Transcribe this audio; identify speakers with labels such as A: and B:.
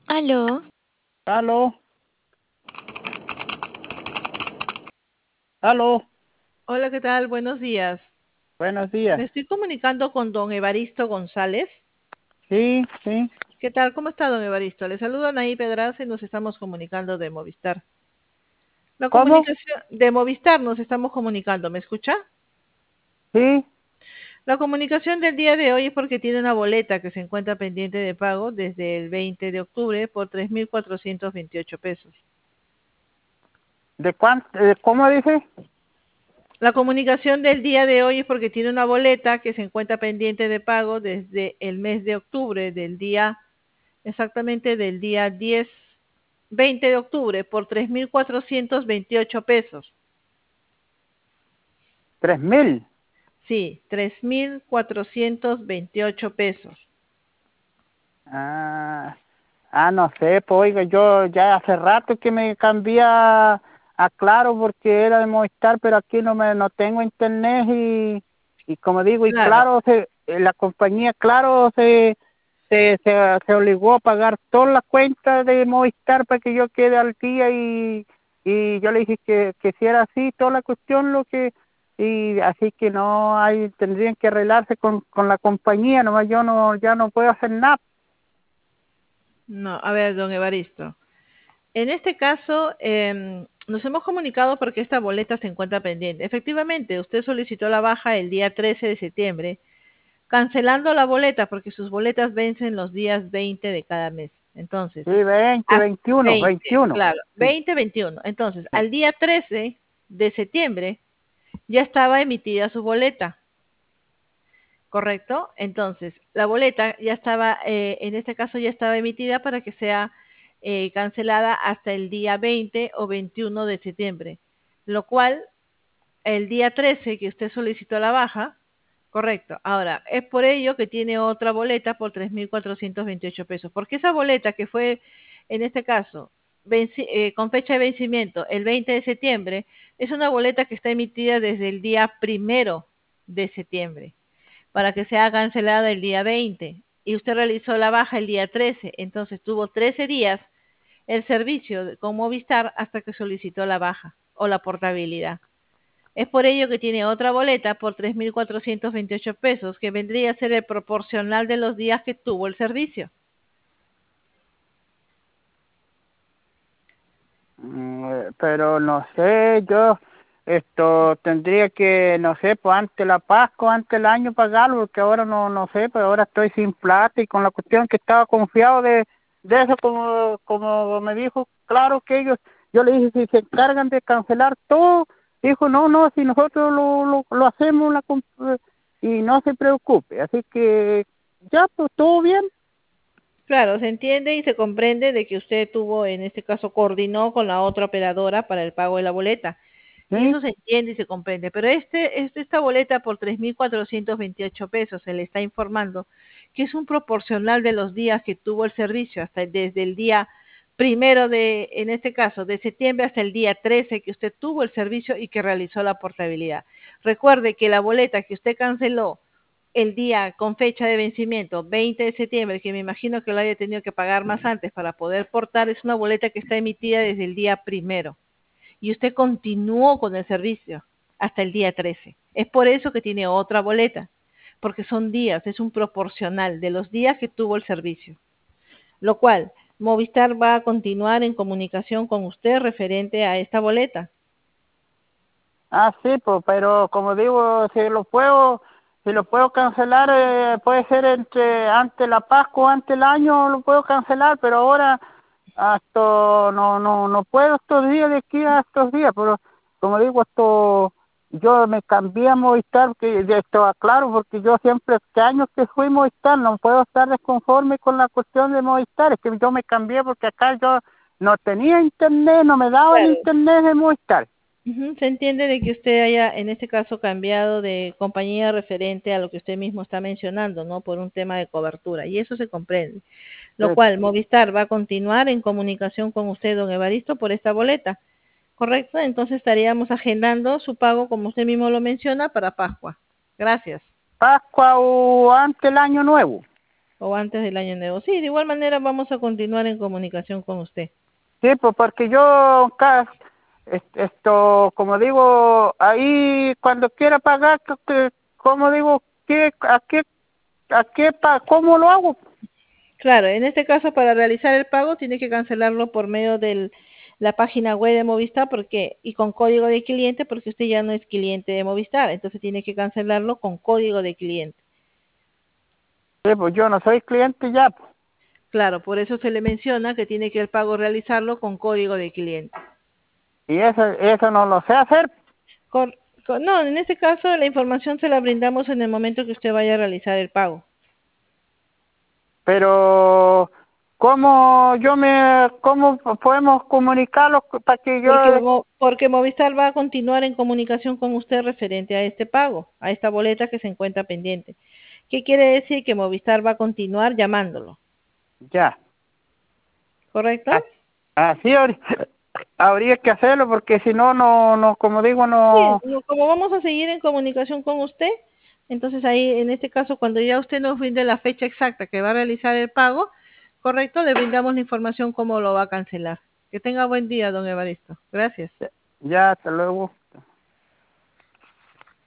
A: Aló,
B: Aló, aló,
C: Hola, ¿qué tal? Buenos días.
B: buenos
C: Me
B: días.
C: estoy comunicando con don Evaristo González.
B: Sí, sí.
C: ¿Qué tal? ¿Cómo está, don Evaristo? Le saludo a Anaí Pedraza y nos estamos comunicando de Movistar. La
B: ¿Cómo?
C: comunicación de Movistar nos estamos comunicando, ¿me escucha?
B: Sí,
C: La comunicación del día de hoy es porque tiene una boleta que se encuentra pendiente de pago desde el 20 de octubre por 3.428 pesos.
B: ¿de cuánto? ¿Cómo dice?
C: La comunicación del día de hoy es porque tiene una boleta que se encuentra pendiente de pago desde el mes de octubre, exactamente del día 20 de octubre, por 3.428 pesos.
B: 3.000.
C: Sí, 3.428 pesos.
B: Ah, no sé, pues oiga, yo ya hace rato que me cambié a Claro porque era de Movistar, pero aquí no tengo internet y como digo, y
C: Claro,
B: Claro, la compañía Claro se obligó a pagar todas las cuentas de Movistar para que yo quede al día y yo le dije que si era así toda la cuestión y así que no hay, tendrían que arreglarse con la compañía, nomás yo ya no puedo hacer nada.
C: no, a ver, don Evaristo. En este caso, nos hemos comunicado porque esta boleta se encuentra pendiente. Efectivamente, usted solicitó la baja el día 13 de septiembre, cancelando la boleta porque sus boletas vencen los días 20 de cada mes. Entonces,
B: Sí, 20,
C: hasta
B: 21,
C: 20,
B: 21.
C: claro,
B: Sí,
C: 20, 21. Entonces,
B: sí.
C: al día 13 de septiembre ya estaba emitida su boleta, ¿correcto? Entonces, la boleta ya estaba, en este caso ya estaba emitida para que sea cancelada hasta el día 20 o 21 de septiembre, lo cual el día 13 que usted solicitó la baja, correcto. Ahora, es por ello que tiene otra boleta por 3.428 pesos, porque esa boleta que fue, en este caso, con fecha de vencimiento el 20 de septiembre, es una boleta que está emitida desde el día 1 de septiembre, para que sea cancelada el día 20. Y usted realizó la baja el día 13, entonces tuvo 13 días el servicio con Movistar hasta que solicitó la baja o la portabilidad. Es por ello que tiene otra boleta por 3.428 pesos, que vendría a ser el proporcional de los días que tuvo el servicio.
B: Pero no sé, yo esto tendría que, no sé, pues antes la Pascua, antes el año pagarlo, porque ahora no sé, pues ahora estoy sin plata y con la cuestión que estaba confiado de eso, como me dijo, claro que ellos, yo le dije, si se encargan de cancelar todo, dijo, no, si nosotros lo hacemos y no se preocupe, así que ya, pues todo bien.
C: Claro, se entiende y se comprende de que usted tuvo, en este caso, coordinó con la otra operadora para el pago de la boleta. Y
B: ¿Sí?
C: eso se entiende y se comprende. Pero esta boleta por 3.428 pesos se le está informando que es un proporcional de los días que tuvo el servicio, desde el día 1 en este caso, de septiembre hasta el día 13 que usted tuvo el servicio y que realizó la portabilidad. Recuerde que la boleta que usted canceló el día con fecha de vencimiento 20 de septiembre, que me imagino que lo haya tenido que pagar más antes para poder portar, es una boleta que está emitida desde el día 1 y usted continuó con el servicio hasta el día 13. Es por eso que tiene otra boleta, porque son días, es un proporcional de los días que tuvo el servicio, lo cual Movistar va a continuar en comunicación con usted referente a esta boleta.
B: Ah, sí, pues, pero como digo, si lo puedo cancelar, puede ser ante la Pascua o ante el año, lo puedo cancelar, pero ahora hasta no puedo estos días de aquí a estos días, pero como digo, yo me cambié a Movistar, que de esto aclaro, porque yo siempre, este año que fui Movistar, no puedo estar desconforme con la cuestión de Movistar, es que yo me cambié porque acá yo no tenía internet, no me daba el
C: Claro.
B: internet de Movistar.
C: Ujú. Se entiende de que usted haya, en este caso, cambiado de compañía referente a lo que usted mismo está mencionando, ¿no? Por un tema de cobertura, y eso se comprende. Lo
B: Sí.
C: cual, Movistar va a continuar en comunicación con usted, don Evaristo, por esta boleta, ¿correcto? Entonces estaríamos agendando su pago, como usted mismo lo menciona, para Pascua. Gracias.
B: Pascua o ante el Año Nuevo.
C: o antes del año nuevo. Sí, de igual manera vamos a continuar en comunicación con usted.
B: Sí, pues porque yo, esto, como digo, ahí cuando quiera pagar, como digo, ¿cómo lo hago?
C: Claro, en este caso para realizar el pago tiene que cancelarlo por medio de la página web de Movistar y con código de cliente porque usted ya no es cliente de Movistar, entonces tiene que cancelarlo con código de cliente.
B: Sí, pues yo no soy cliente ya, pues.
C: Claro, por eso se le menciona que tiene que el pago realizarlo con código de cliente.
B: Y eso no lo sé hacer.
C: Cor- no, en este caso la información se la brindamos en el momento que usted vaya a realizar el pago.
B: Pero cómo podemos comunicarlo para que yo,
C: Porque Movistar va a continuar en comunicación con usted referente a este pago, a esta boleta que se encuentra pendiente. ¿Qué quiere decir? Que Movistar va a continuar llamándolo,
B: ya,
C: ¿correcto?
B: así habría que hacerlo porque si no, como digo,
C: Sí,
B: no,
C: como vamos a seguir en comunicación con usted, entonces ahí en este caso cuando ya usted nos brinde la fecha exacta que va a realizar el pago, correcto, le brindamos la información cómo lo va a cancelar. Que tenga buen día, don Evaristo. Gracias.
B: ya, hasta luego.